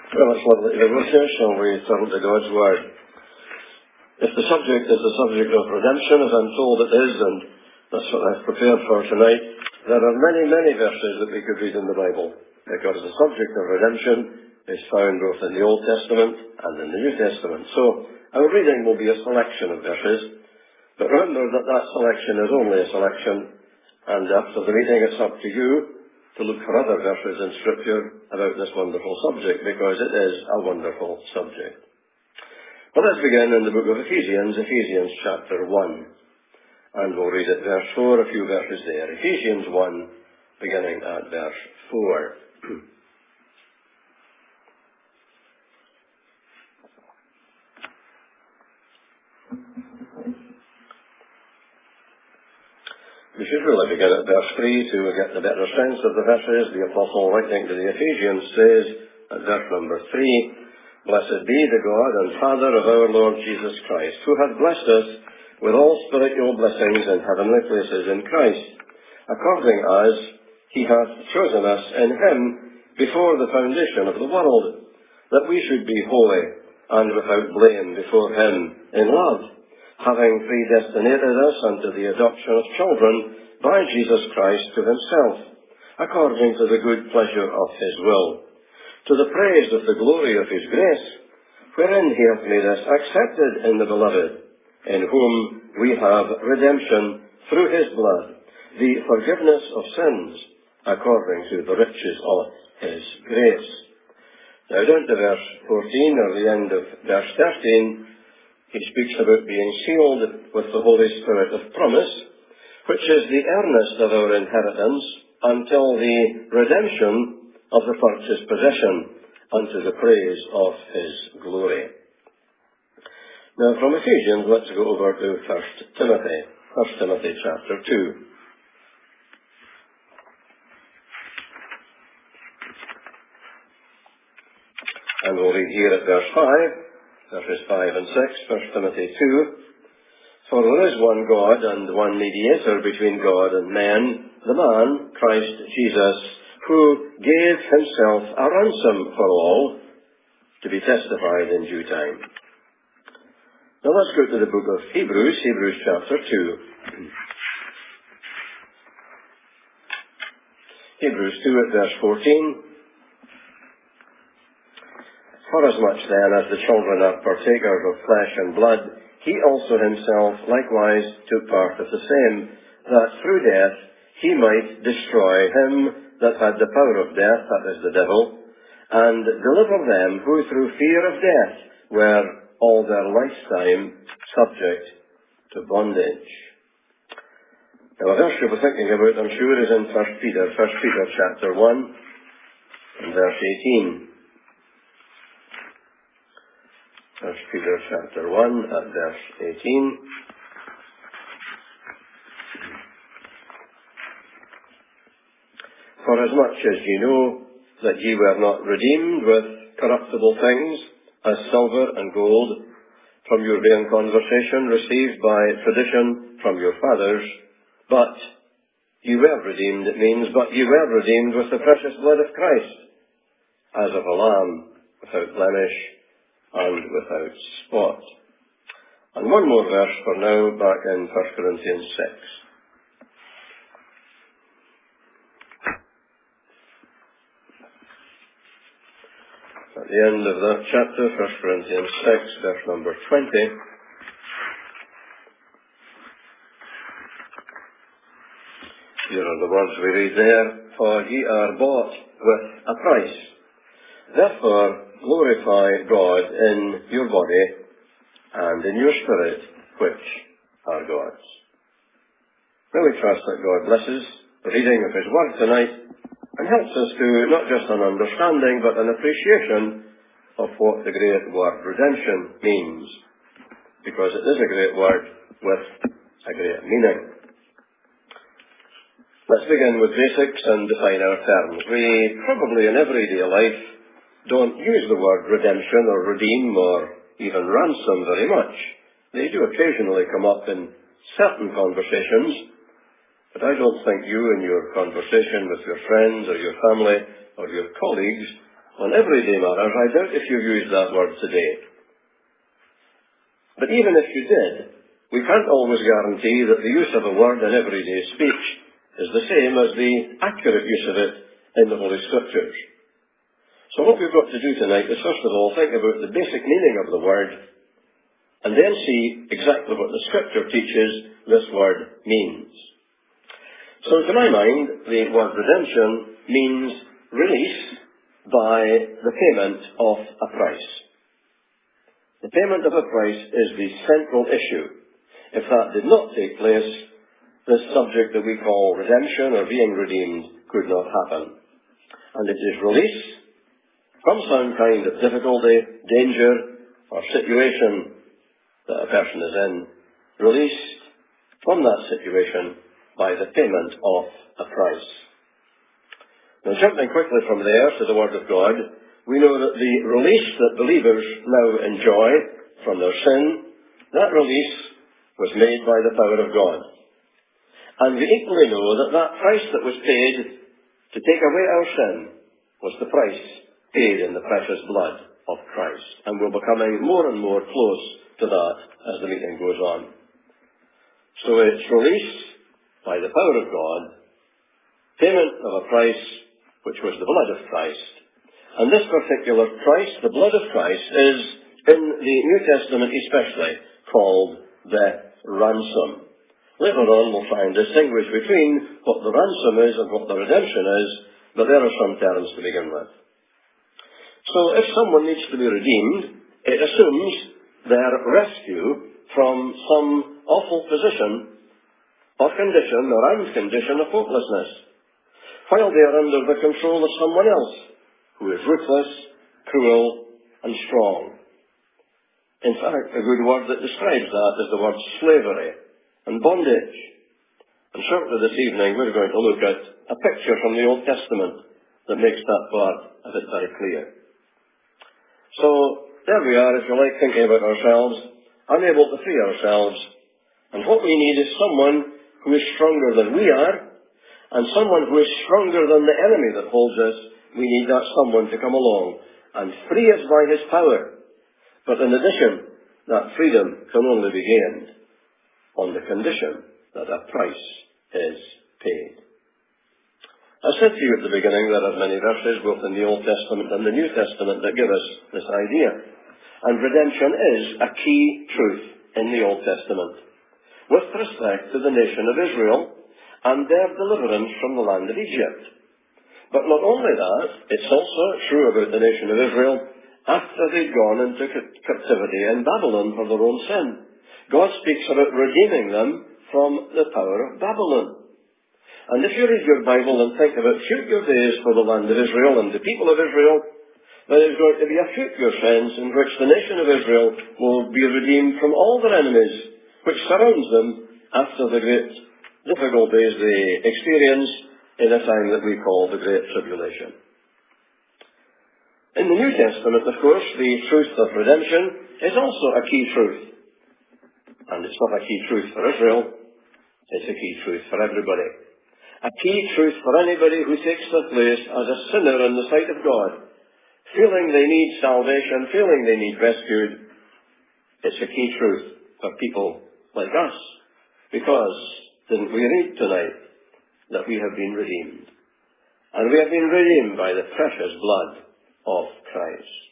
Well, it's lovely to be with you, shall we turn to God's Word? If the subject is the subject of redemption, as I'm told it is, and that's what I've prepared for tonight, there are many, many verses that we could read in the Bible, because the subject of redemption is found both in the Old Testament and in the New Testament. So, our reading will be a selection of verses, but remember that that selection is only a selection, and after the reading it's up to you to look for other verses in Scripture about this wonderful subject, because it is a wonderful subject. But let's begin in the book of Ephesians chapter 1. And we'll read at verse 4, a few verses there. Ephesians 1, beginning at verse 4. We should really begin at verse 3 to get the better sense of the verses. The Apostle, writing to the Ephesians, says at verse number 3, "Blessed be the God and Father of our Lord Jesus Christ, who hath blessed us with all spiritual blessings in heavenly places in Christ, according as he hath chosen us in him before the foundation of the world, that we should be holy and without blame before him in love, having predestinated us unto the adoption of children by Jesus Christ to himself, according to the good pleasure of his will, to the praise of the glory of his grace, wherein he hath made us accepted in the beloved, in whom we have redemption through his blood, the forgiveness of sins, according to the riches of his grace." Now down to verse 14, or the end of verse 13, he speaks about being sealed with the Holy Spirit of promise, which is the earnest of our inheritance until the redemption of the purchased possession unto the praise of his glory. Now from Ephesians, let's go over to 1 Timothy chapter 2. And we'll read here at verse 5, verses 5 and 6, 1 Timothy 2. "For there is one God and one mediator between God and men, the man, Christ Jesus, who gave himself a ransom for all, to be testified in due time." Now let's go to the book of Hebrews chapter 2. Hebrews 2 at verse 14. "Forasmuch then as the children are partakers of flesh and blood, he also himself likewise took part of the same, that through death he might destroy him that had the power of death, that is the devil, and deliver them who through fear of death were all their lifetime subject to bondage." Now a verse you'll be thinking about, I'm sure, is in 1 Peter chapter 1, and verse 18. 1 Peter chapter 1 at verse 18. "Forasmuch as ye know that ye were not redeemed with corruptible things, as silver and gold, from your vain conversation received by tradition from your fathers, but ye were redeemed," it means, but ye were redeemed with the precious blood of Christ, as of a lamb, without blemish and without spot. And one more verse for now, back in 1 Corinthians 6. At the end of that chapter, 1 Corinthians 6, verse number 20. Here are the words we read there. "For ye are bought with a price. Therefore glorify God in your body and in your spirit, which are God's." Now we trust that God blesses the reading of his word tonight, and helps us to not just an understanding, but an appreciation of what the great word redemption means, because it is a great word with a great meaning. Let's begin with basics and define our terms. We probably in everyday life don't use the word redemption or redeem or even ransom very much. They do occasionally come up in certain conversations, but I don't think you in your conversation with your friends or your family or your colleagues on everyday matters, I doubt if you used that word today. But even if you did, we can't always guarantee that the use of a word in everyday speech is the same as the accurate use of it in the Holy Scriptures. So what we've got to do tonight is first of all think about the basic meaning of the word, and then see exactly what the Scripture teaches this word means. So to my mind, the word redemption means release by the payment of a price. The payment of a price is the central issue. If that did not take place, this subject that we call redemption or being redeemed could not happen. And it is release from some kind of difficulty, danger, or situation that a person is in, released from that situation by the payment of a price. Now, jumping quickly from there to the Word of God, we know that the release that believers now enjoy from their sin, that release was made by the power of God. And we equally know that that price that was paid to take away our sin was the price paid in the precious blood of Christ. And we'll be coming more and more close to that as the meeting goes on. So it's release by the power of God, payment of a price which was the blood of Christ. And this particular price, the blood of Christ, is in the New Testament especially called the ransom. Later on we'll try and distinguish between what the ransom is and what the redemption is, but there are some terms to begin with. So if someone needs to be redeemed, it assumes their rescue from some awful position or condition or condition of hopelessness, while they are under the control of someone else who is ruthless, cruel, and strong. In fact, a good word that describes that is the word slavery and bondage. And shortly this evening we're going to look at a picture from the Old Testament that makes that part of it very clear. So there we are, if you like, thinking about ourselves, unable to free ourselves. And what we need is someone who is stronger than we are, and someone who is stronger than the enemy that holds us. We need that someone to come along and free us by his power. But in addition, that freedom can only be gained on the condition that a price is paid. I said to you at the beginning there are many verses, both in the Old Testament and the New Testament, that give us this idea. And redemption is a key truth in the Old Testament with respect to the nation of Israel and their deliverance from the land of Egypt. But not only that, it's also true about the nation of Israel after they'd gone into captivity in Babylon for their own sin. God speaks about redeeming them from the power of Babylon. And if you read your Bible and think about future days for the land of Israel and the people of Israel, there is going to be a future sense in which the nation of Israel will be redeemed from all their enemies, which surrounds them after the great difficulties they experience in a time that we call the Great Tribulation. In the New Testament, of course, the truth of redemption is also a key truth. And it's not a key truth for Israel, it's a key truth for everybody. A key truth for anybody who takes their place as a sinner in the sight of God, feeling they need salvation, feeling they need rescued. It's a key truth for people like us, because didn't we read tonight that we have been redeemed? And we have been redeemed by the precious blood of Christ.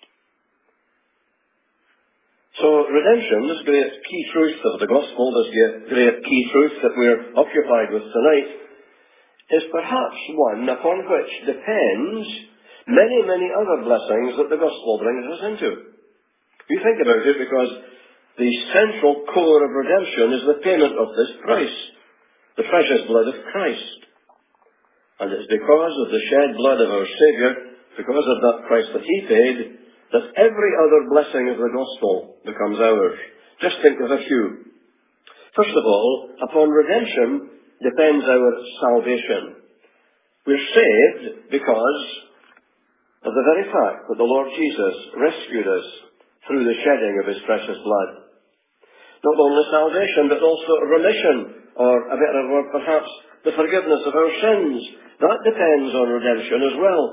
So redemption, this great key truth of the gospel, this great key truth that we're occupied with tonight, is perhaps one upon which depends many, many other blessings that the gospel brings us into. You think about it, because the central core of redemption is the payment of this price, the precious blood of Christ. And it's because of the shed blood of our Saviour, because of that price that he paid, that every other blessing of the gospel becomes ours. Just think of a few. First of all, upon redemption depends our salvation. We're saved because of the very fact that the Lord Jesus rescued us through the shedding of his precious blood. Not only salvation, but also remission, or a better word perhaps, the forgiveness of our sins. That depends on redemption as well,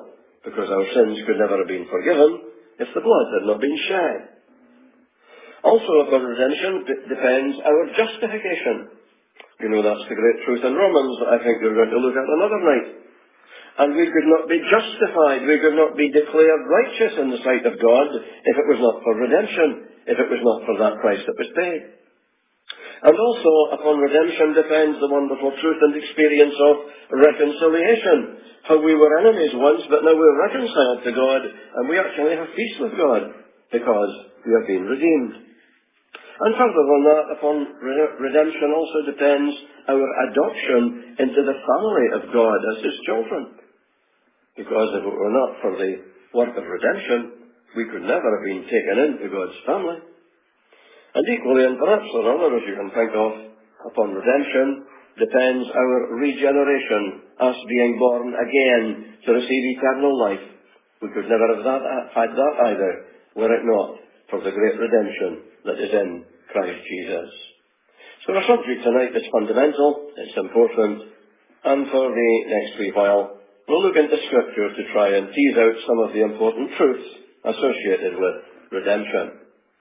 because our sins could never have been forgiven if the blood had not been shed. Also upon redemption depends our justification. You know, that's the great truth in Romans that I think we're going to look at another night. And we could not be justified, we could not be declared righteous in the sight of God if it was not for redemption, if it was not for that price that was paid. And also upon redemption depends the wonderful truth and experience of reconciliation. How we were enemies once, but now we're reconciled to God, and we actually have peace with God because we have been redeemed. And further than that, upon redemption also depends our adoption into the family of God as His children. Because if it were not for the work of redemption, we could never have been taken into God's family. And equally, and perhaps there are others you can think of, upon redemption depends our regeneration, us being born again to receive eternal life. We could never have had that either, were it not for the great redemption that is in Christ Jesus. So our subject tonight is fundamental, it's important, and for the next wee while, we'll look into Scripture to try and tease out some of the important truths associated with redemption.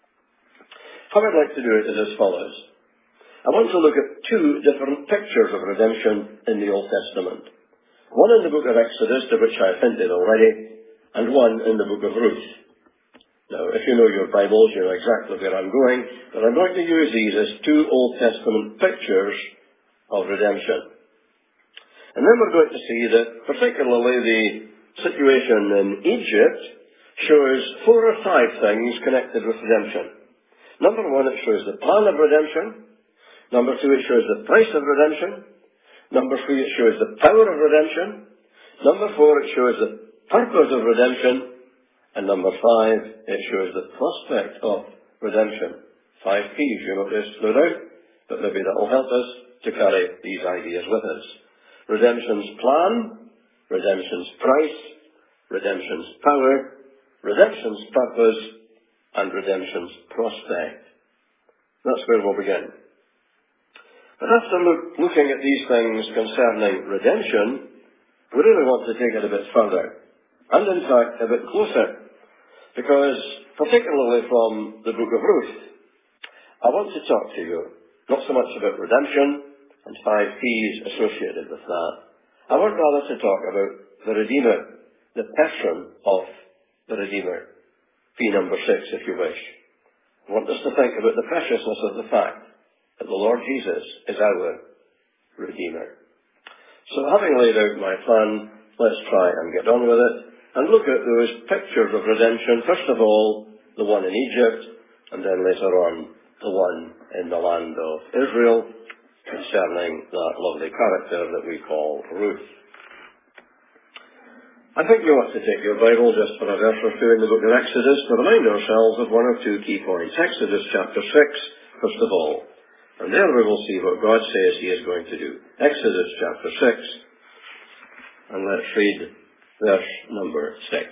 How I'd like to do it is as follows. I want to look at two different pictures of redemption in the Old Testament. One in the book of Exodus, to which I've hinted already, and one in the book of Ruth. Now, if you know your Bibles, you know exactly where I'm going, but I'm going to use these as two Old Testament pictures of redemption. And then we're going to see that particularly the situation in Egypt shows 4 or 5 things connected with redemption. Number 1, it shows the plan of redemption. Number 2, it shows the price of redemption. Number 3, it shows the power of redemption. Number 4, it shows the purpose of redemption. And number 5, it shows the prospect of redemption. 5 P's, you notice, no doubt, but maybe that will help us to carry these ideas with us. Redemption's plan, redemption's price, redemption's power, redemption's purpose, and redemption's prospect. That's where we'll begin. But after looking at these things concerning redemption, we really want to take it a bit further, and in fact a bit closer, because particularly from the book of Ruth, I want to talk to you not so much about redemption and 5 P's associated with that. I want rather to talk about the Redeemer, the person of the Redeemer. P number 6, if you wish. I want us to think about the preciousness of the fact that the Lord Jesus is our Redeemer. So having laid out my plan, let's try and get on with it and look at those pictures of redemption. First of all, the one in Egypt, and then later on, the one in the land of Israel, concerning that lovely character that we call Ruth. I think you ought to take your Bible just for a verse or two in the book of Exodus to remind ourselves of 1 or 2 key points. Exodus chapter 6, first of all. And there we will see what God says He is going to do. Exodus chapter 6, and let's read verse number 6.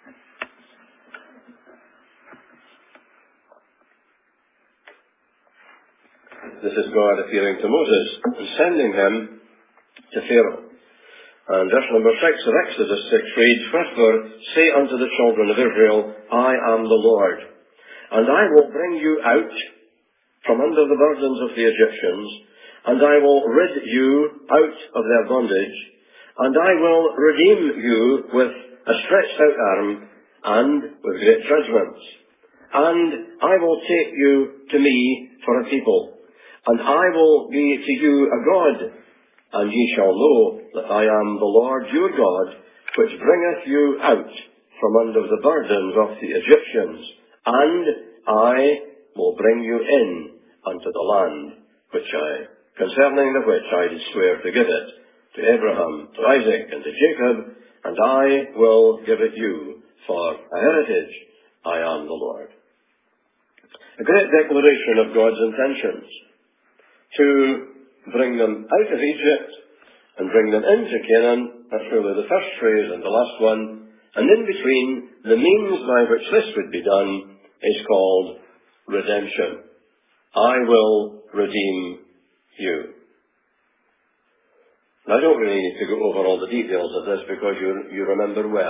This is God appearing to Moses and sending him to Pharaoh. And verse number 6 of Exodus 6 reads, Wherefore say unto the children of Israel, I am the Lord, and I will bring you out from under the burdens of the Egyptians, and I will rid you out of their bondage, and I will redeem you with a stretched out arm, and with great judgments. And I will take you to me for a people, and I will be to you a God, and ye shall know that I am the Lord your God, which bringeth you out from under the burdens of the Egyptians, and I will bring you in unto the land concerning the which I did swear to give it to Abraham, to Isaac, and to Jacob, and I will give it you for a heritage. I am the Lord. A great declaration of God's intentions to bring them out of Egypt and bring them into Canaan. That's really the first phrase and the last one. And in between, the means by which this would be done is called redemption. I will redeem you. Now, I don't really need to go over all the details of this because you remember well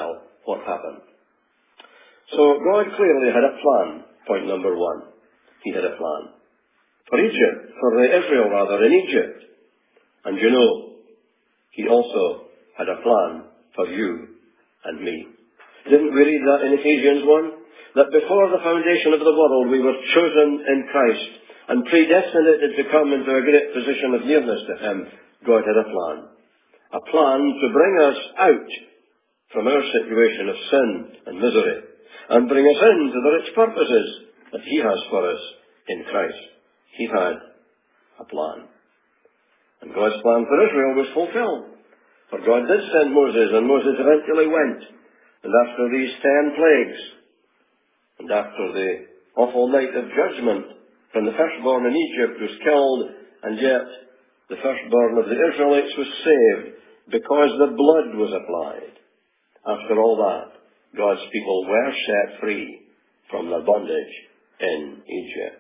what happened. So God clearly had a plan, point number one. He had a plan. For Egypt, for Israel rather, in Egypt. And you know, He also had a plan for you and me. Didn't we read that in Ephesians 1? That before the foundation of the world we were chosen in Christ and predestinated to come into a great position of nearness to Him. God had a plan. A plan to bring us out from our situation of sin and misery and bring us into the rich purposes that He has for us in Christ. He had a plan. And God's plan for Israel was fulfilled. For God did send Moses, and Moses eventually went. And after these 10 plagues, and after the awful night of judgment, when the firstborn in Egypt was killed, and yet the firstborn of the Israelites was saved, because the blood was applied. After all that, God's people were set free from their bondage in Egypt.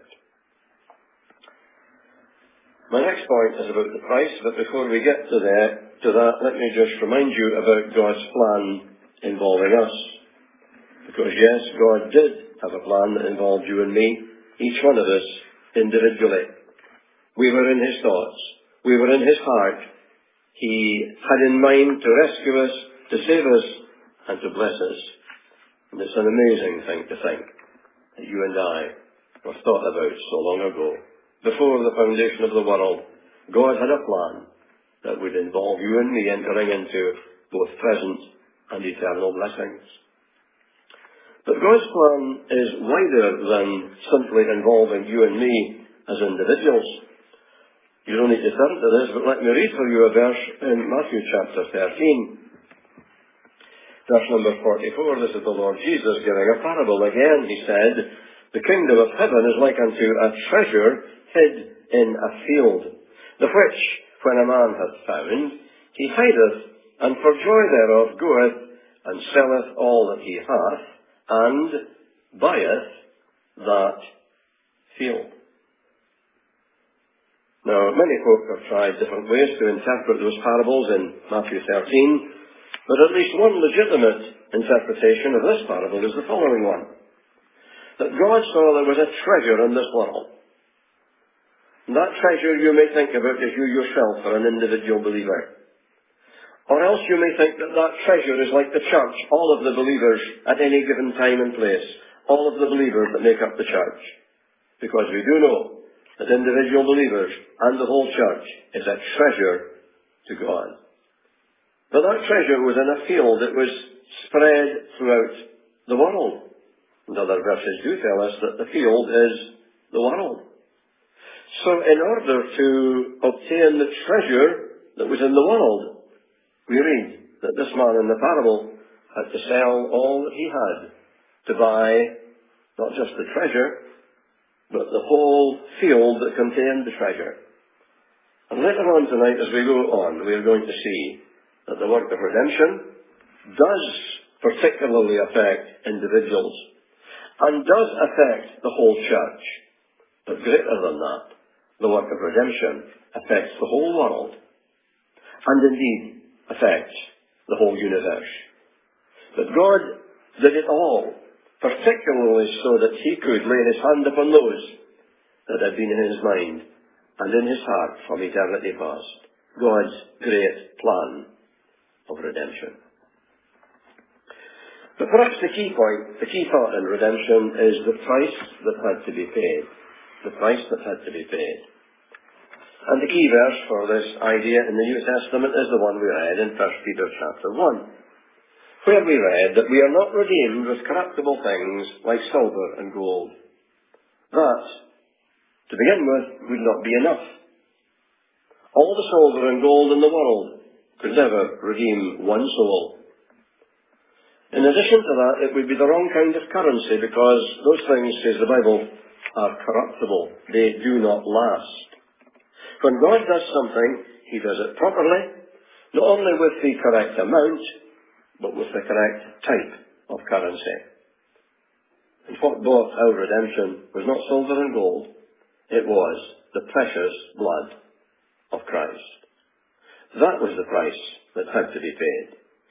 My next point is about the price, but before we get to that, let me just remind you about God's plan involving us. Because yes, God did have a plan that involved you and me, each one of us individually. We were in His thoughts. We were in His heart. He had in mind to rescue us, to save us, and to bless us. And it's an amazing thing to think that you and I were thought about so long ago. Before the foundation of the world, God had a plan that would involve you and me entering into both present and eternal blessings. But God's plan is wider than simply involving you and me as individuals. You don't need to turn to this, but let me read for you a verse in Matthew chapter 13. Verse number 44, this is the Lord Jesus giving a parable. Again, He said, "The kingdom of heaven is like unto a treasure hid in a field, the which, when a man hath found, he hideth, and for joy thereof goeth, and selleth all that he hath, and buyeth that field." Now, many folk have tried different ways to interpret those parables in Matthew 13, but at least one legitimate interpretation of this parable is the following one. That God saw there was a treasure in this world. And that treasure you may think about as you yourself are an individual believer. Or else you may think that that treasure is like the church, all of the believers at any given time and place, all of the believers that make up the church. Because we do know that individual believers and the whole church is a treasure to God. But that treasure was in a field that was spread throughout the world. And other verses do tell us that the field is the world. So in order to obtain the treasure that was in the world, we read that this man in the parable had to sell all that he had to buy not just the treasure, but the whole field that contained the treasure. And later on tonight, as we go on, we are going to see that the work of redemption does particularly affect individuals and does affect the whole church. But greater than that, the work of redemption affects the whole world and indeed affects the whole universe. But God did it all, particularly so that He could lay His hand upon those that had been in His mind and in His heart from eternity past. God's great plan of redemption. But perhaps the key point, the key thought in redemption is the price that had to be paid. The price that had to be paid. And the key verse for this idea in the New Testament is the one we read in 1 Peter chapter 1, where we read that we are not redeemed with corruptible things like silver and gold. That, to begin with, would not be enough. All the silver and gold in the world could never redeem one soul. In addition to that, it would be the wrong kind of currency because those things, says the Bible, are corruptible. They do not last. When God does something, He does it properly, not only with the correct amount, but with the correct type of currency. And what bought our redemption was not silver and gold, it was the precious blood of Christ. That was the price that had to be paid.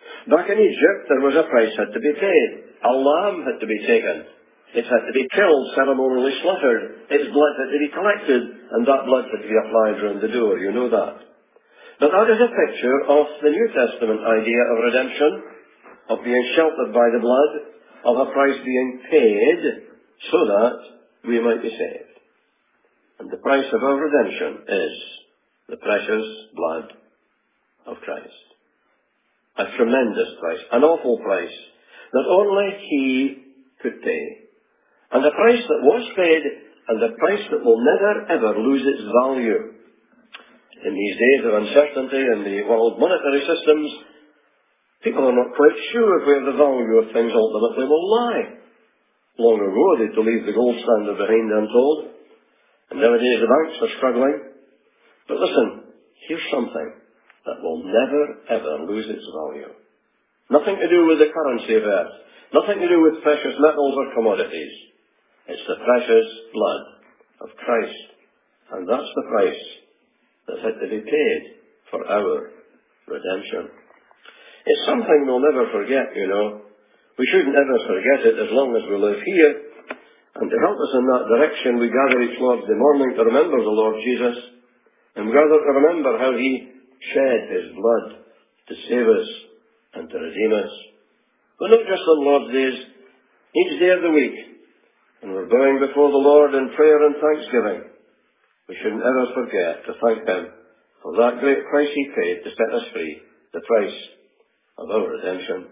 Back in Egypt, there was a price had to be paid. A lamb had to be taken. It had to be killed, ceremonially slaughtered. Its blood had to be collected, and that blood had to be applied round the door. You know that. But that is a picture of the New Testament idea of redemption, of being sheltered by the blood, of a price being paid so that we might be saved. And the price of our redemption is the precious blood of Christ. A tremendous price, an awful price, that only He could pay. And a price that was paid, and a price that will never ever lose its value. In these days of uncertainty in the world monetary systems, people are not quite sure where the value of things ultimately will lie. Long ago they had to leave the gold standard behind, I'm told. And nowadays the banks are struggling. But listen, here's something that will never ever lose its value. Nothing to do with the currency of earth. Nothing to do with precious metals or commodities. It's the precious blood of Christ. And that's the price that had to be paid for our redemption. It's something we'll never forget, you know. We shouldn't ever forget it as long as we live here. And to help us in that direction, we gather each Lord's Day morning to remember the Lord Jesus. And we gather to remember how He shed His blood to save us and to redeem us. But not just on Lord's days, each day of the week. And we're bowing before the Lord in prayer and thanksgiving. We shouldn't ever forget to thank Him for that great price He paid to set us free, the price of our redemption.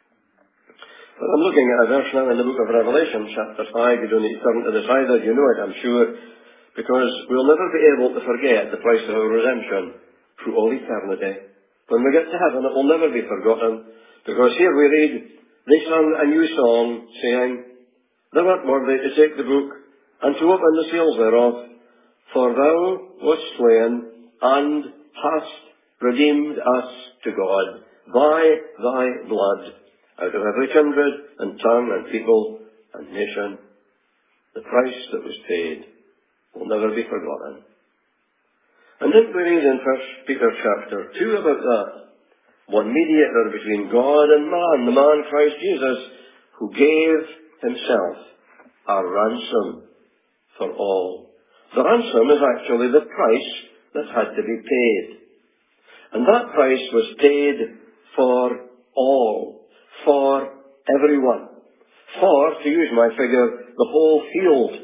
But I'm looking at a verse now in the book of Revelation, chapter 5. You don't need to turn to this either. You know it, I'm sure. Because we'll never be able to forget the price of our redemption through all eternity. When we get to heaven, it will never be forgotten. Because here we read, they sang a new song, saying, Thou art worthy to take the book, and to open the seals thereof, for thou wast slain, and hast redeemed us to God by thy blood, out of every kindred, and tongue, and people, and nation. The price that was paid will never be forgotten. And then we read in 1 Peter chapter 2 about that. One mediator between God and man, the man Christ Jesus, who gave Himself a ransom for all. The ransom is actually the price that had to be paid. And that price was paid for all, for everyone, for, to use my figure, the whole field.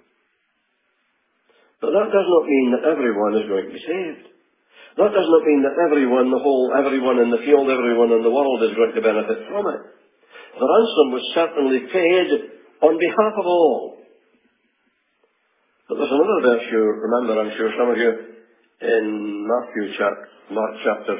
But that does not mean that everyone is going to be saved. That does not mean that everyone in the field, everyone in the world is going to benefit from it. The ransom was certainly paid on behalf of all. But there's another verse you remember, I'm sure some of you, in Mark chapter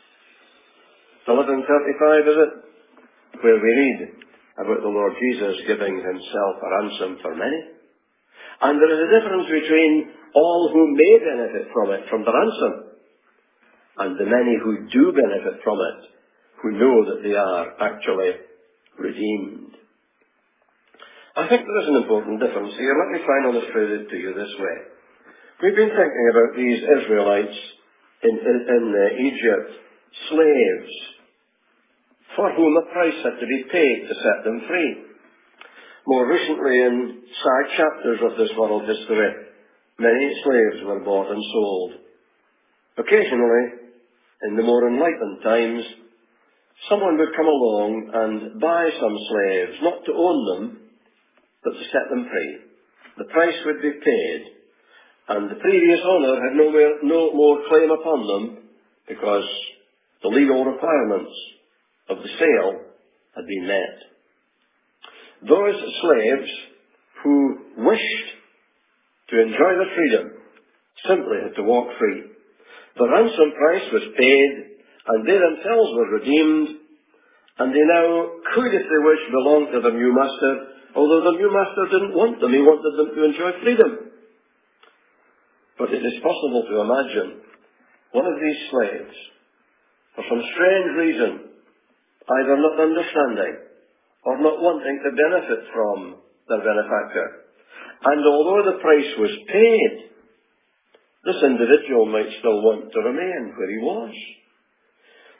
11:35, is it? Where we read about the Lord Jesus giving Himself a ransom for many. And there is a difference between all who may benefit from it, from the ransom, and the many who do benefit from it, who know that they are actually redeemed. I think there is an important difference here. Let me try and illustrate it to you this way. We've been thinking about these Israelites in Egypt, slaves, for whom a price had to be paid to set them free. More recently, in side chapters of this world history, many slaves were bought and sold. Occasionally, in the more enlightened times, someone would come along and buy some slaves, not to own them, but to set them free. The price would be paid, and the previous owner had no more claim upon them, because the legal requirements of the sale had been met. Those slaves who wished to enjoy their freedom simply had to walk free. The ransom price was paid, and they themselves were redeemed, and they now could, if they wished, belong to the new master, although the new master didn't want them. He wanted them to enjoy freedom. But it is possible to imagine one of these slaves, for some strange reason, either not understanding or not wanting to benefit from their benefactor. And although the price was paid, this individual might still want to remain where he was.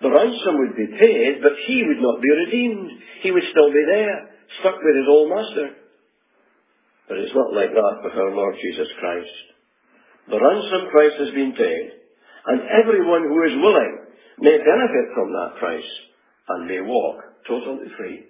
The ransom would be paid, but he would not be redeemed. He would still be there, stuck with his old master. But it's not like that with our Lord Jesus Christ. The ransom price has been paid, and everyone who is willing may benefit from that price and may walk totally free.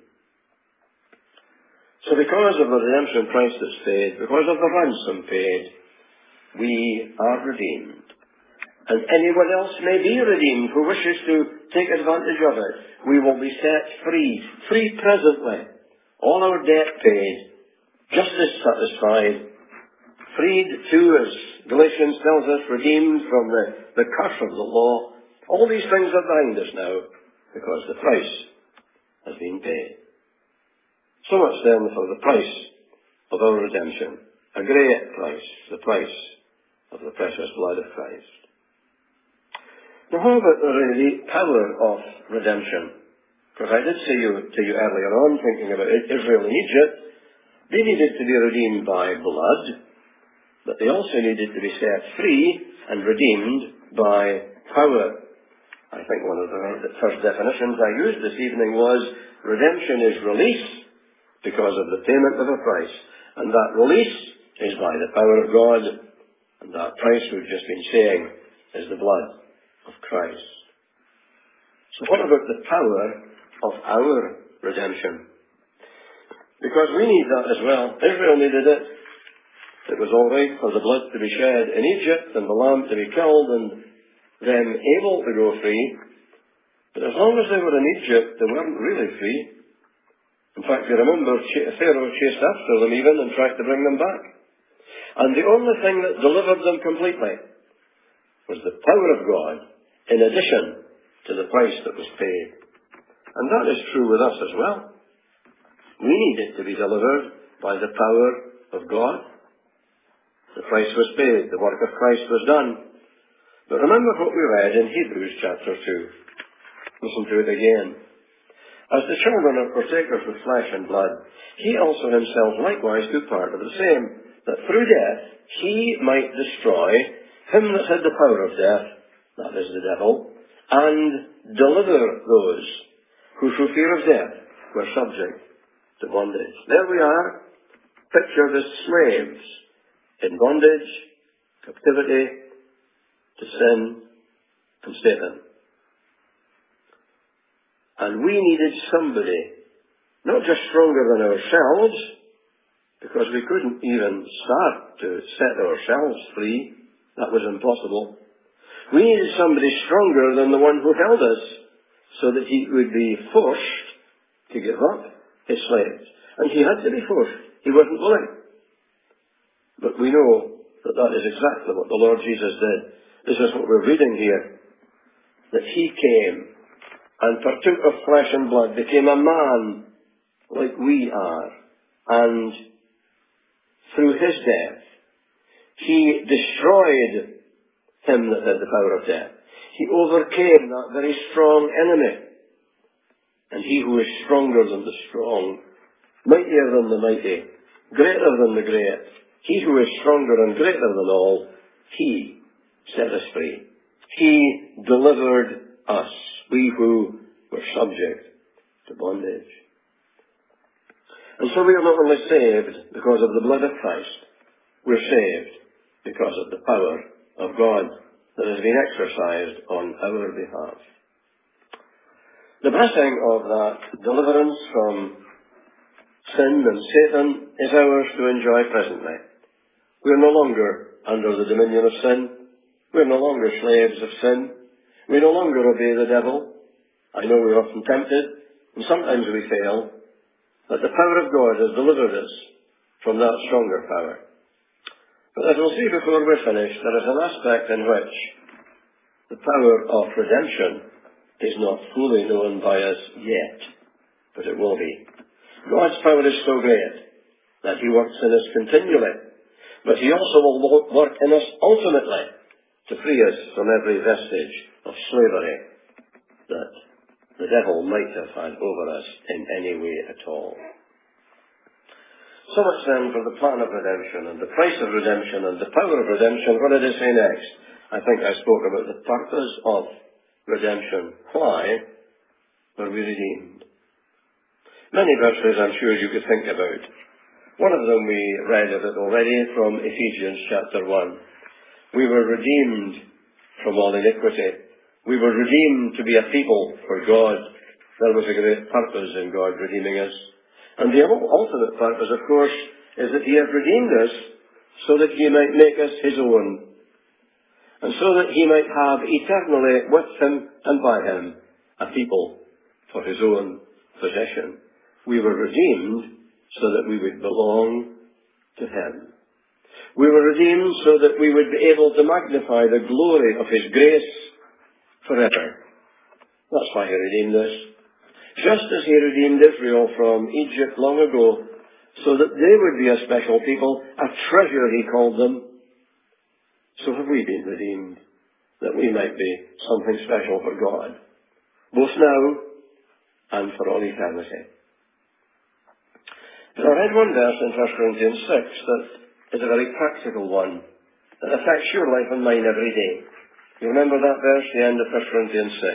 So because of the redemption price that's paid, because of the ransom paid, we are redeemed. And anyone else may be redeemed who wishes to take advantage of it. We will be set free, free presently. All our debt paid, justice satisfied, freed to, as Galatians tells us, redeemed from the curse of the law. All these things are behind us now because the price has been paid. So much then for the price of our redemption. A great price, the price of the precious blood of Christ. Now how about the power of redemption? Because I did say to you earlier on, thinking about Israel and Egypt, they needed to be redeemed by blood, but they also needed to be set free and redeemed by power. I think one of the first definitions I used this evening was, redemption is release because of the payment of a price. And that release is by the power of God, and that price we've just been saying is the blood of Christ. So what about the power of our redemption? Because we need that as well. Israel needed it. It was all right for the blood to be shed in Egypt and the lamb to be killed and them able to go free. But as long as they were in Egypt, they weren't really free. In fact, you remember Pharaoh chased after them even and tried to bring them back. And the only thing that delivered them completely was the power of God in addition to the price that was paid. And that is true with us as well. We needed to be delivered by the power of God. The price was paid. The work of Christ was done. But remember what we read in Hebrews chapter 2. Listen to it again. As the children are partakers with flesh and blood, he also himself likewise took part of the same, that through death he might destroy him that had the power of death, that is the devil, and deliver those who through fear of death were subject to bondage. There we are, pictured as slaves in bondage, captivity to sin and Satan. And we needed somebody, not just stronger than ourselves, because we couldn't even start to set ourselves free. That was impossible. We needed somebody stronger than the one who held us, so that he would be forced to give up his slaves. And he had to be forced. He wasn't willing. But we know that that is exactly what the Lord Jesus did. This is what we're reading here. That he came and partook of flesh and blood, became a man like we are, and through his death, he destroyed him that had the power of death. He overcame that very strong enemy. And he who is stronger than the strong, mightier than the mighty, greater than the great, he who is stronger and greater than all, he set us free. He delivered us, we who were subject to bondage. And so we are not only saved because of the blood of Christ, we're saved because of the power of God that has been exercised on our behalf. The blessing of that deliverance from sin and Satan is ours to enjoy presently. We are no longer under the dominion of sin. We are no longer slaves of sin. We no longer obey the devil. I know we're often tempted, and sometimes we fail, but the power of God has delivered us from that stronger power. But as we'll see before we're finished, there is an aspect in which the power of redemption is not fully known by us yet, but it will be. God's power is so great that he works in us continually, but he also will work in us ultimately to free us from every vestige of slavery that the devil might have had over us in any way at all. So much then for the plan of redemption and the price of redemption and the power of redemption. What did I say next? I think I spoke about the purpose of redemption. Why were we redeemed? Many verses I'm sure you could think about. One of them we read of it already from Ephesians chapter 1. We were redeemed from all iniquity. We were redeemed to be a people for God. There was a great purpose in God redeeming us. And the ultimate purpose, of course, is that He has redeemed us so that He might make us His own, and so that He might have eternally with Him and by Him a people for His own possession. We were redeemed so that we would belong to Him. We were redeemed so that we would be able to magnify the glory of His grace forever. That's why He redeemed us. Just as He redeemed Israel from Egypt long ago, so that they would be a special people, a treasure He called them, so have we been redeemed, that we might be something special for God, both now and for all eternity. And I read one verse in 1 Corinthians 6 that is a very practical one, that affects your life and mine every day. You remember that verse, the end of 1 Corinthians 6?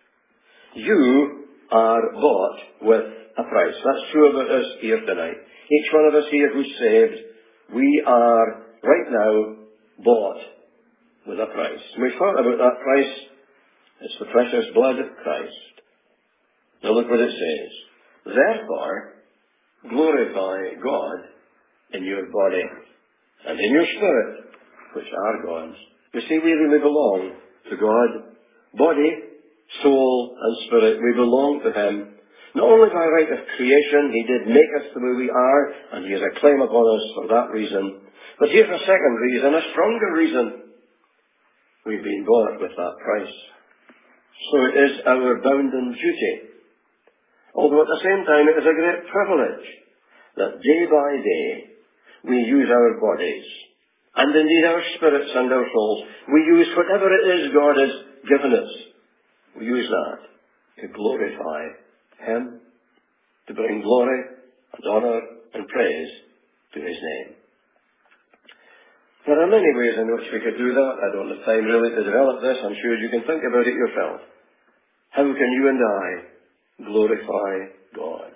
You are bought with a price. That's true about us here tonight. Each one of us here who's saved, we are right now bought with a price. And we thought about that price. It's the precious blood of Christ. Now look what it says. Therefore, glorify God in your body and in your spirit, which are God's. You see, we really belong to God. Body, soul, and spirit, we belong to Him. Not only by right of creation, He did make us the way we are, and He has a claim upon us for that reason. But here's a second reason, a stronger reason. We've been bought with that price. So it is our bounden duty, although at the same time it is a great privilege, that day by day we use our bodies, and indeed our spirits and our souls. We use whatever it is God has given us. We use that to glorify Him, to bring glory and honour and praise to His name. There are many ways in which we could do that. I don't have time really to develop this. I'm sure you can think about it yourself. How can you and I glorify God?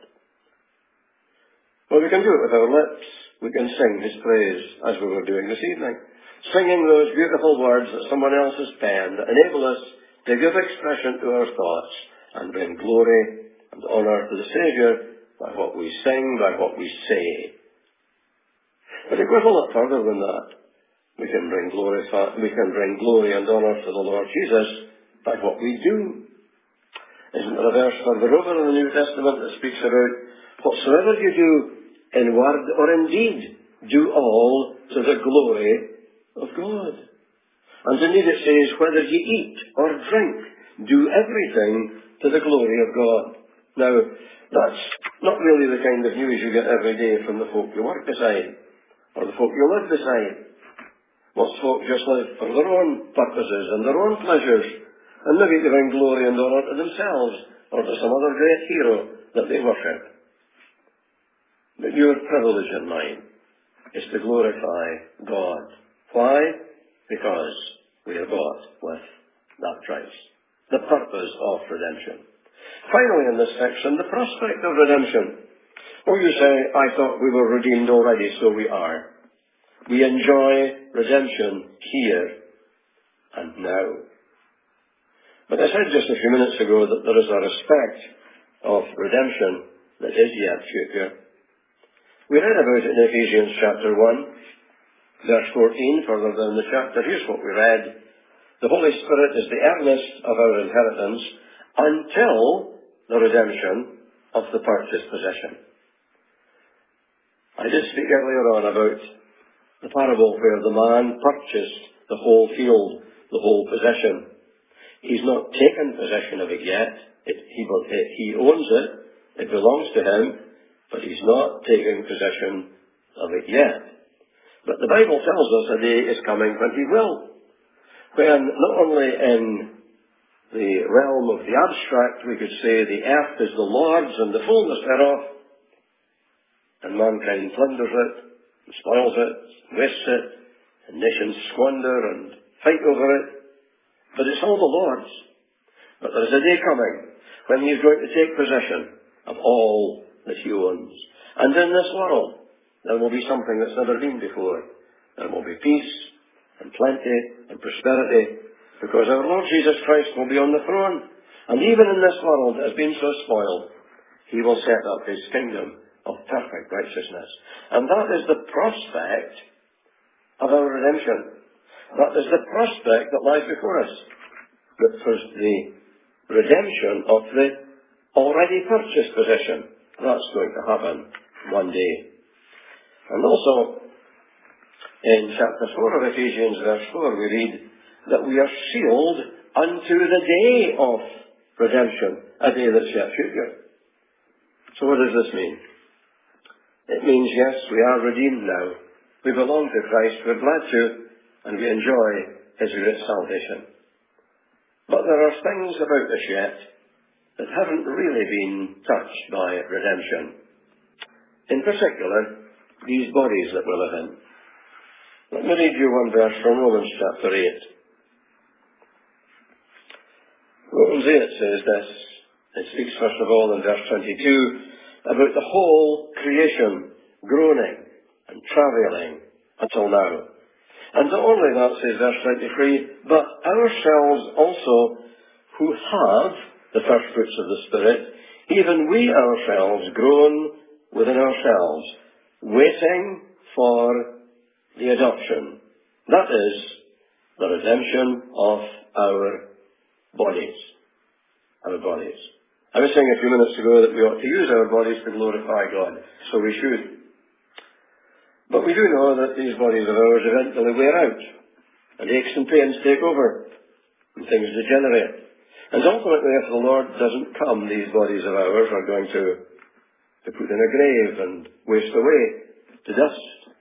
Well, we can do it with our lips. We can sing His praise as we were doing this evening. Singing those beautiful words that someone else has penned that enable us to give expression to our thoughts and bring glory and honour to the Saviour by what we sing, by what we say. But it goes a lot further than that. We can bring glory and honour to the Lord Jesus by what we do. Isn't there a verse further over in the New Testament that speaks about whatsoever you do in word or in deed, do all to the glory of God. And indeed it says, whether you eat or drink, do everything to the glory of God. Now, that's not really the kind of news you get every day from the folk you work beside, or the folk you live beside. Most folk just live for their own purposes and their own pleasures, and maybe to bring glory and honour to themselves, or to some other great hero that they worship. But your privilege and mine is to glorify God. Why? Because we are bought with that price. The purpose of redemption. Finally in this section, the prospect of redemption. Oh, you say, I thought we were redeemed already, so we are. We enjoy redemption here and now. But I said just a few minutes ago that there is a respect of redemption that is yet future. We read about it in Ephesians chapter 1, verse 14, further down the chapter. Here's what we read. The Holy Spirit is the earnest of our inheritance until the redemption of the purchased possession. I did speak earlier on about the parable where the man purchased the whole field, the whole possession. He's not taken possession of it yet. He owns it. It belongs to him, but he's not taking possession of it yet. But the Bible tells us a day is coming when he will. When not only in the realm of the abstract we could say the earth is the Lord's and the fullness thereof, and mankind plunders it, and spoils it, wastes it, and nations squander and fight over it, but it's all the Lord's. But there is a day coming when he is going to take possession of all that he owns. And in this world, there will be something that's never been before. There will be peace and plenty and prosperity, because our Lord Jesus Christ will be on the throne. And even in this world that has been so spoiled, he will set up his kingdom of perfect righteousness. And that is the prospect of our redemption. That is the prospect that lies before us. But first, the redemption of the already purchased possession. That's going to happen one day. And also, in chapter 4 of Ephesians, verse 4, we read that we are sealed unto the day of redemption, a day that's yet future. So what does this mean? It means, yes, we are redeemed now. We belong to Christ, we're glad to, and we enjoy his great salvation. But there are things about us yet that haven't really been touched by redemption. In particular, these bodies that we live in. Let me read you one verse from Romans chapter 8. Romans 8 says this. It speaks first of all in verse 22 about the whole creation groaning and travailing until now. And not only that, says verse 23, but ourselves also who have the first fruits of the Spirit, even we ourselves groan within ourselves, waiting for the adoption. That is the redemption of our bodies. Our bodies. I was saying a few minutes ago that we ought to use our bodies to glorify God, so we should. But we do know that these bodies of ours eventually wear out, and aches and pains take over, and things degenerate. And ultimately, if the Lord doesn't come, these bodies of ours are going to put in a grave and waste away to dust.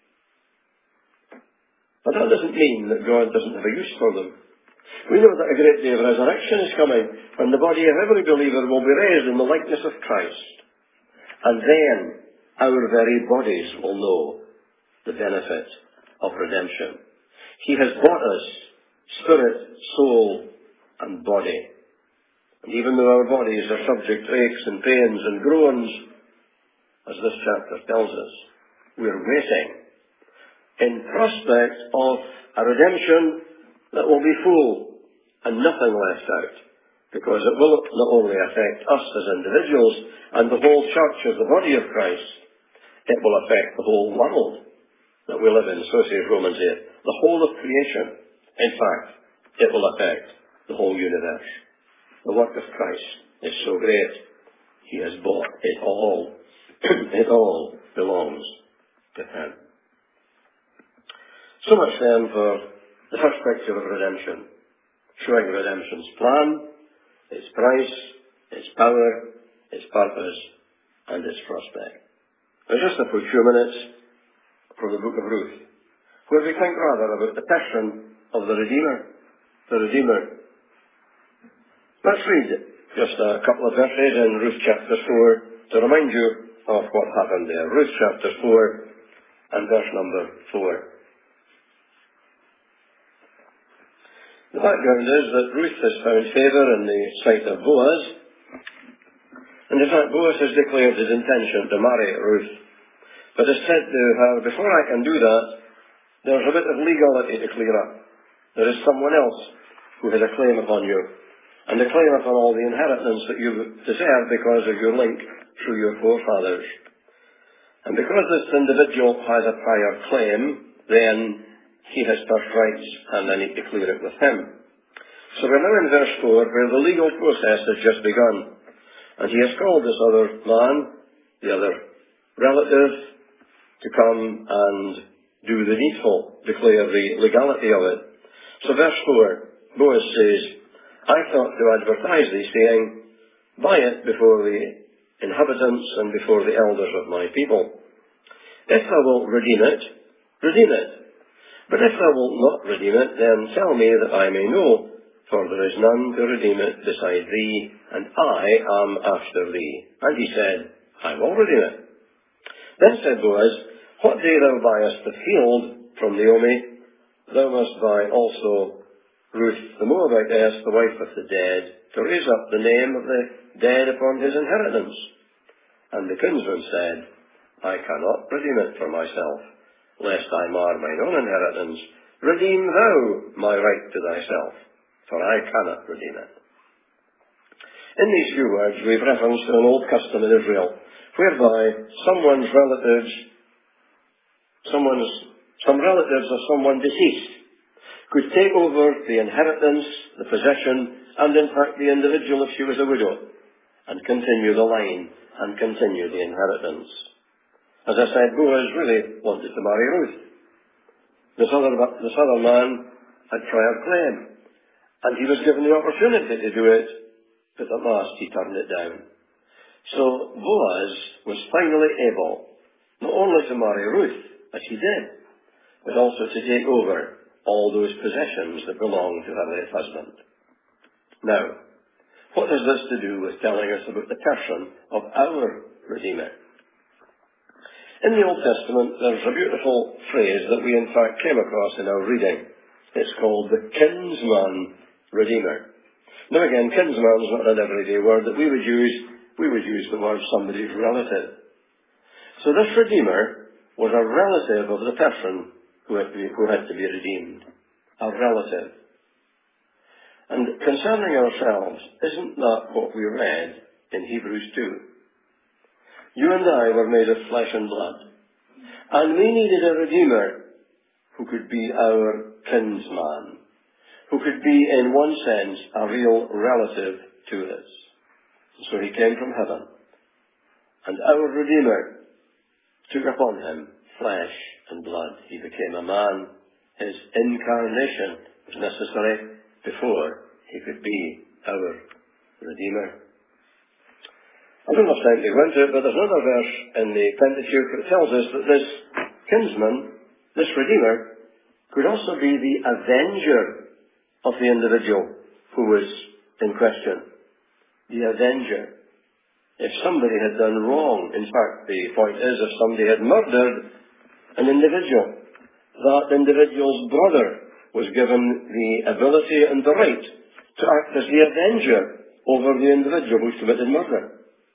But that doesn't mean that God doesn't have a use for them. We know that a great day of resurrection is coming, when the body of every believer will be raised in the likeness of Christ. And then our very bodies will know the benefit of redemption. He has bought us spirit, soul, and body. And even though our bodies are subject to aches and pains and groans, as this chapter tells us, we're waiting in prospect of a redemption that will be full and nothing left out, because it will not only affect us as individuals and the whole church as the body of Christ, it will affect the whole world that we live in. So says Romans 8, the whole of creation. In fact, it will affect the whole universe. The work of Christ is so great, he has bought it all. It all belongs to him. So much then for the perspective of redemption, showing redemption's plan, its price, its power, its purpose, and its prospect. There's just a few minutes from the book of Ruth, where we think rather about the person of the Redeemer. The Redeemer. Let's read just a couple of verses in Ruth chapter 4 to remind you of what happened there. Ruth chapter 4 and verse number 4. The background is that Ruth has found favour in the sight of Boaz, and in fact Boaz has declared his intention to marry Ruth, but has said to her, before I can do that, there's a bit of legality to clear up. There is someone else who has a claim upon you, and a claim upon all the inheritance that you deserve because of your link through your forefathers. And because this individual has a prior claim, then he has first rights, and I need to clear it with him. So we're now in verse 4, where the legal process has just begun. And he has called this other man, the other relative, to come and do the needful, declare the legality of it. So verse 4, Boaz says, I thought to advertise thee, saying, buy it before the inhabitants and before the elders of my people. If thou wilt redeem it, redeem it. But if thou wilt not redeem it, then tell me that I may know, for there is none to redeem it beside thee, and I am after thee. And he said, I will redeem it. Then said Boaz, what day thou buyest the field from Naomi, thou must buy also Ruth the Moabitess, the wife of the dead, to raise up the name of the dead upon his inheritance. And the kinsman said, I cannot redeem it for myself, lest I mar mine own inheritance. Redeem thou my right to thyself, for I cannot redeem it. In these few words, we've reference to an old custom in Israel, whereby some relatives of someone deceased could take over the inheritance, the possession, and in fact the individual if she was a widow, and continue the line and continue the inheritance. As I said, Boaz really wanted to marry Ruth. This other man had prior claim, and he was given the opportunity to do it, but at last he turned it down. So Boaz was finally able not only to marry Ruth, as he did, but also to take over all those possessions that belonged to her late husband. Now, what has this to do with telling us about the person of our Redeemer? In the Old Testament, there's a beautiful phrase that we in fact came across in our reading. It's called the kinsman Redeemer. Now again, kinsman is not an everyday word that we would use. We would use the word somebody's relative. So this Redeemer was a relative of the person who had to be redeemed. A relative. And concerning ourselves, isn't that what we read in Hebrews 2? You and I were made of flesh and blood, and we needed a Redeemer who could be our kinsman, who could be, in one sense, a real relative to us. So he came from heaven, and our Redeemer took upon him flesh and blood. He became a man. His incarnation was necessary before he could be our Redeemer. I don't have time to go into it, but there's another verse in the Pentateuch that tells us that this kinsman, this Redeemer, could also be the avenger of the individual who was in question. The avenger. If somebody had done wrong, in fact, the point is, if somebody had murdered an individual, that individual's brother was given the ability and the right to act as the avenger over the individual who committed murder.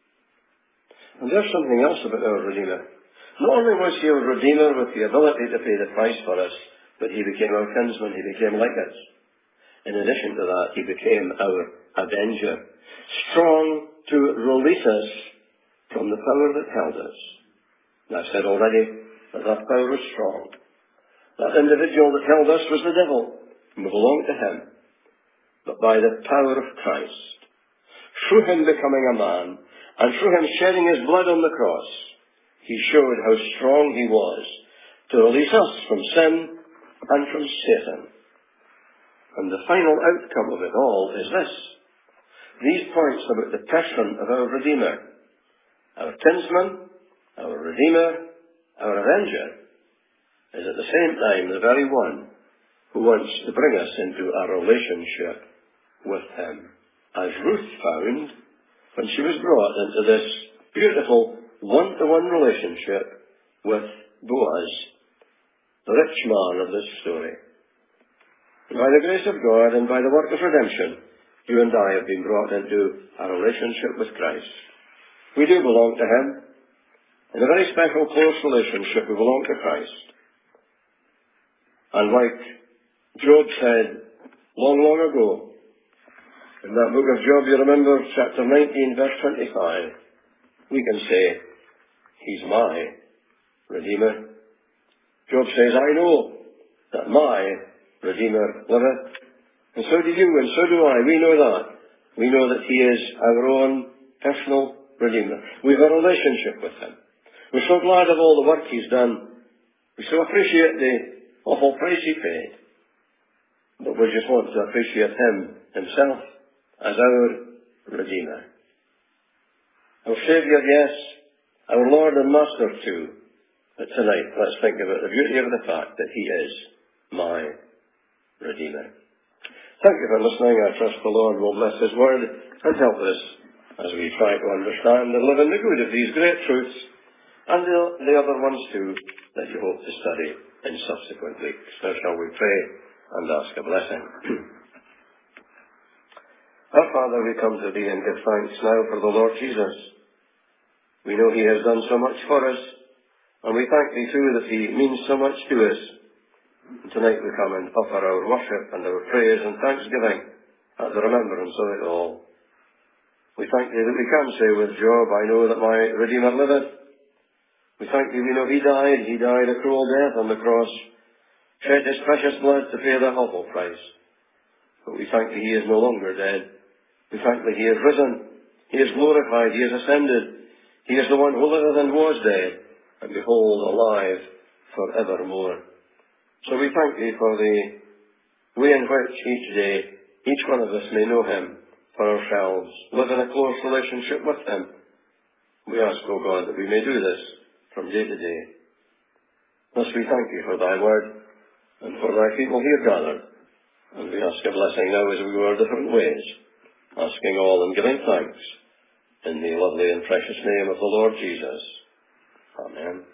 And there's something else about our Redeemer. Not only was he our Redeemer with the ability to pay the price for us, but he became our kinsman, he became like us. In addition to that, he became our avenger, strong to release us from the power that held us. And I've said already that that power was strong. That individual that held us was the devil, and we belonged to him. But by the power of Christ, through him becoming a man, and through him shedding his blood on the cross, he showed how strong he was to release us from sin and from Satan. And the final outcome of it all is this. These points about the person of our Redeemer, our kinsman, our Redeemer, our avenger, is at the same time the very one who wants to bring us into a relationship with him. As Ruth found when she was brought into this beautiful one-to-one relationship with Boaz, the rich man of this story. And by the grace of God and by the work of redemption, you and I have been brought into a relationship with Christ. We do belong to him. In a very special, close relationship, we belong to Christ. And like Job said long, long ago, in that book of Job, you remember, chapter 19, verse 25, we can say, he's my Redeemer. Job says, I know that my Redeemer liveth. And so do you, and so do I. We know that. We know that he is our own personal Redeemer. We have a relationship with him. We're so glad of all the work he's done. We so appreciate the awful price he paid. But we just want to appreciate him himself as our Redeemer. Our Saviour, yes. Our Lord and Master too. But tonight, let's think about the beauty of the fact that he is my Redeemer. Thank you for listening. I trust the Lord will bless his word and help us as we try to understand and live in the good of these great truths and the other ones too that you hope to study in subsequent weeks. Now shall we pray and ask a blessing. Our Father, we come to Thee and give thanks now for the Lord Jesus. We know He has done so much for us, and we thank Thee too that He means so much to us. And tonight we come and offer our worship and our praise and thanksgiving at the remembrance of it all. We thank Thee that we can say with Job, I know that my Redeemer liveth. We thank Thee we know He died a cruel death on the cross, shed His precious blood to pay that awful price. But we thank Thee He is no longer dead. We thank Thee He is risen, He is glorified, He is ascended. He is the one who liveth and was dead, and behold, alive for evermore. So we thank Thee for the way in which each day, each one of us may know Him for ourselves, live in a close relationship with Him. We ask, O God, that we may do this from day to day. Thus we thank Thee for Thy word, and for Thy people here gathered. And we ask a blessing now as we go our different ways, asking all and giving thanks in the lovely and precious name of the Lord Jesus. Amen.